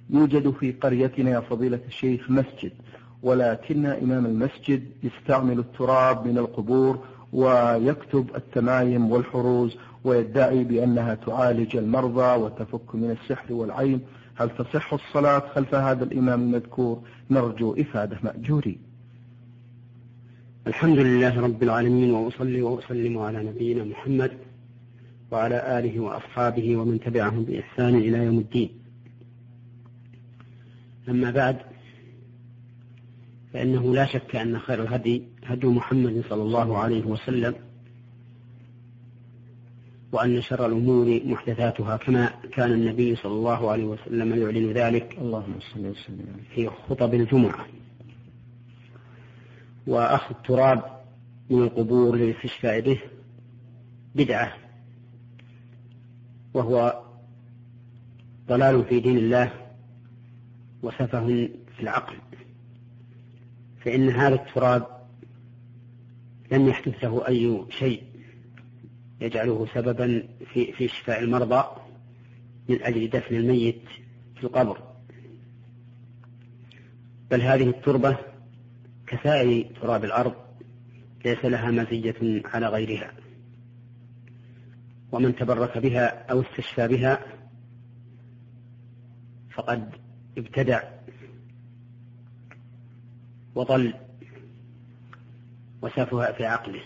يوجد في قريتنا يا فضيلة الشيخ مسجد، ولكن إمام المسجد يستعمل التراب من القبور ويكتب التمايم والحروز ويدعي بأنها تعالج المرضى وتفك من السحر والعين. هل تصح الصلاة خلف هذا الإمام المذكور؟ نرجو إفادة مأجورين. الحمد لله رب العالمين، وأصلي وأسلم على نبينا محمد وعلى آله وأصحابه ومن تبعهم بإحسان إلى يوم الدين. أما بعد، فإنه لا شك أن خير الهدي هدي محمد صلى الله عليه وسلم، وأن شر الأمور محدثاتها، كما كان النبي صلى الله عليه وسلم يعلن ذلك اللهم صل وسلم في خطب الجمعة. وأخذ التراب من القبور للاستشفاء به بدعة، وهو ضلال في دين الله وسفه في العقل، فإن هذا التراب لم يحدث له أي شيء يجعله سببا في شفاء المرضى من أجل دفن الميت في القبر، بل هذه التربة كسائر تراب الأرض ليس لها مزية على غيرها، ومن تبرك بها أو استشفى بها فقد ابتدع وضل وسافه في عقله،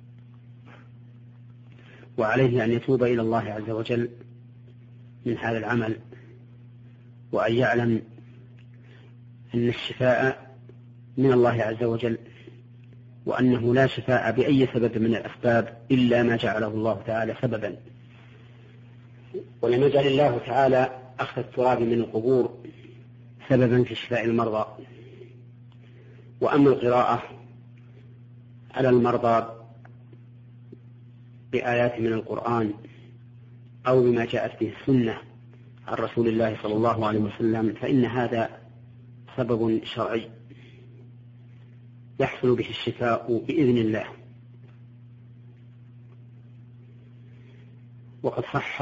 وعليه أن يتوب إلى الله عز وجل من هذا العمل، وأن يعلم أن الشفاء من الله عز وجل، وأنه لا شفاء بأي سبب من الأسباب إلا ما جعله الله تعالى سببا. ولم يجعل الله تعالى أخذ التراب من القبور سببا في شفاء المرضى. وأما القراءة على المرضى بآيات من القرآن أو بما جاءت به السنة عن رسول الله صلى الله عليه وسلم، فإن هذا سبب شرعي يحصل به الشفاء بإذن الله. وقد صح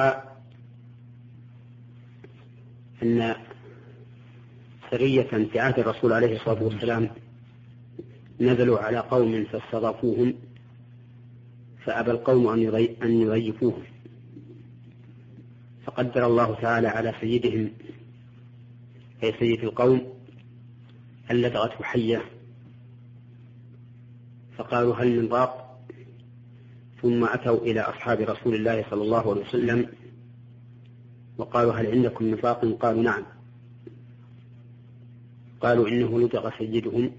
أن سرية في عهد الرسول عليه الصلاة والسلام نزلوا على قوم فاستضافوهم، فأبى القوم أن يضيفوهم، فقدر الله تعالى على سيدهم أي سيد القوم أن لدغته حية، فقالوا هل من راق؟ ثم أتوا إلى أصحاب رسول الله صلى الله عليه وسلم وقالوا هل عندكم من راق؟ قالوا نعم. قالوا إنه لدغ سيدهم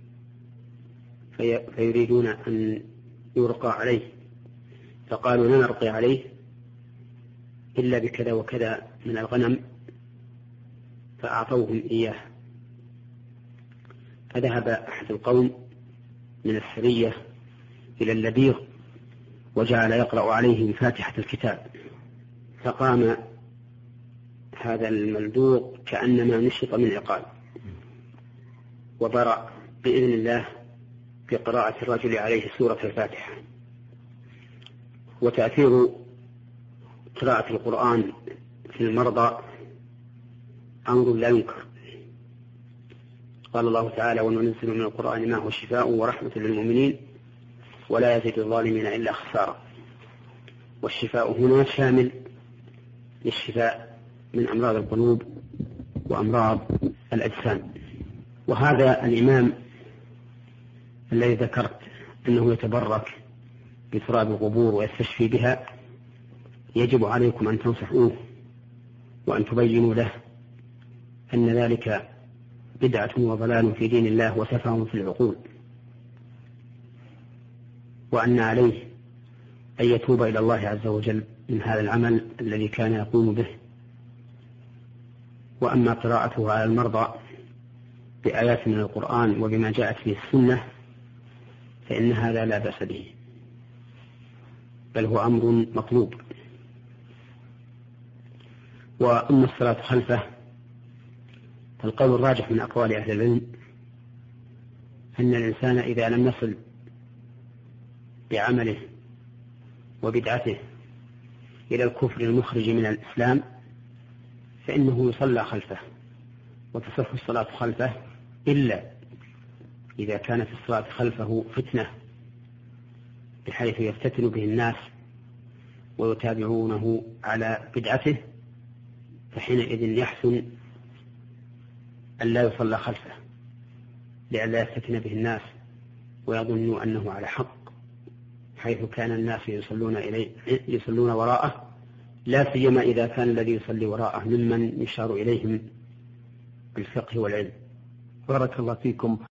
فيريدون أن يرقى عليه، فقالوا لا نرقي عليه إلا بكذا وكذا من الغنم، فأعطوهم إياه. فذهب أحد القوم من السرية إلى اللبيغ وجعل يقرأ عليه بفاتحة الكتاب، فقام هذا الملدوغ كأنما نشط من عقال وبرأ بإذن الله في قراءة الرجل عليه سورة الفاتحة. وتأثير قراءة القرآن في المرضى أمر لا ينكر. قال الله تعالى وننزل من القرآن ما هو شفاء ورحمة للمؤمنين ولا يزيد الظالمين إلا خسارة. والشفاء هنا شامل للشفاء من أمراض القلوب وأمراض الأجسام. وهذا الإمام الذي ذكرت أنه يتبرك بتراب القبور ويستشفي بها، يجب عليكم أن تنصحوه وأن تبينوا له أن ذلك بدعة وضلال في دين الله وسفه في العقول، وأن عليه أن يتوب إلى الله عز وجل من هذا العمل الذي كان يقوم به. وأما قراءته على المرضى بآيات من القرآن وبما جاءت به السنة فإن هذا لا بأس به، بل هو أمر مطلوب. وأما الصلاة خلفه فالقول الراجح من أقوال أهل العلم أن الإنسان إذا لم يصل بعمله وبدعته إلى الكفر المخرج من الإسلام فإنه يصلى خلفه وتصح الصلاة خلفه إلا إذا كانت الصلاة خلفه فتنة بحيث يفتتن به الناس ويتابعونه على بدعته، فحينئذ يحسن أن لا يصلى خلفه لئلا يفتتن به الناس ويظنوا أنه على حق، حيث كان الناس يصلون وراءه، لا سيما إذا كان الذي يصلي وراءه ممن يشار إليهم بالفقه والعلم. بارك الله فيكم.